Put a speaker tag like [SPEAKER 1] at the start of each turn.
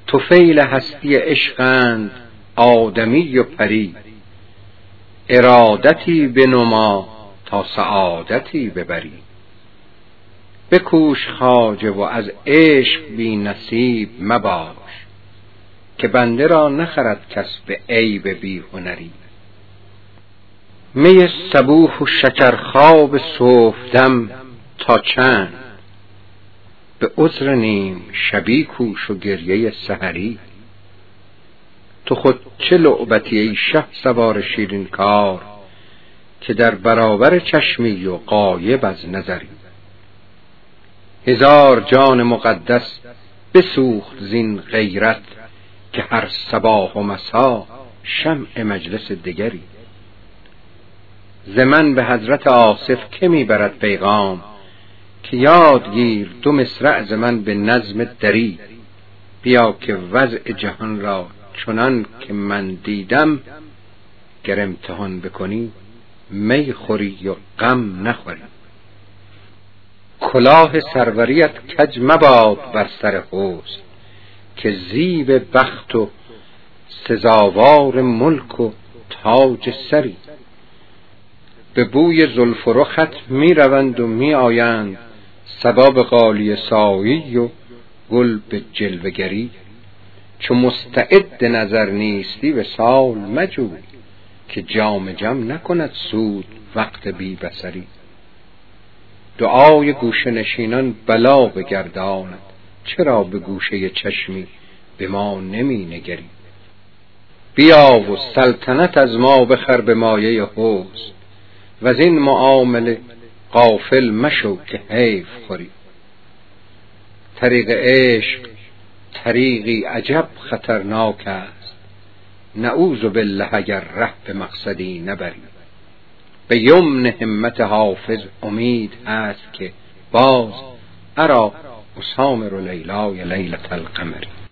[SPEAKER 1] طفیل هستی عشقند آدمی و پری، ارادتی بنما تا سعادتی ببری. بکوش خواجه و از عشق بی نصیب مباش، که بنده را نخرد کس به عیب بی هنری. می صبوح و شکرخواب صبحدم تا چند، به عذر نیم شبی کوش و گریه سحری. تو خود چه لعبتی ای شهسوار شیرین کار، که در برابر چشمی و غایب از نظری. هزار جان مقدس بسوخت زین غیرت، که هر صباح و مسا شمع مجلس دگری. ز من به حضرت آصف که می برد پیغام، که یاد گیر دو مصرع ز من به نظم دری. بیا که وضع جهان را چنان که من دیدم، گر امتحان بکنی می خوری و غم نخوری. کلاه سروریت کج مباد بر سر حسن، که زیب بخت و سزاوار ملک و تاج سری. به بوی زلف و رخت می روند و می آیند، صبا به غالیه سایی و گل به جلوه گری. چو مستعد نظر نیستی وصال مجوی، که جام جم نکند سود وقت بی بصری. دعای گوشه نشینان بلا بگرداند، چرا به گوشه چشمی به ما نمی نگری. بیا و سلطنت از ما بخر به مایه حسن، وز این معامله غافل مشو که حیف خوری. طریق عشق طریقی عجب خطرناک است، نعوذ بالله اگر ره به مقصدی نبری. به یمن همت حافظ امید هست که باز ارا اسامر لیلای لیلة القمر.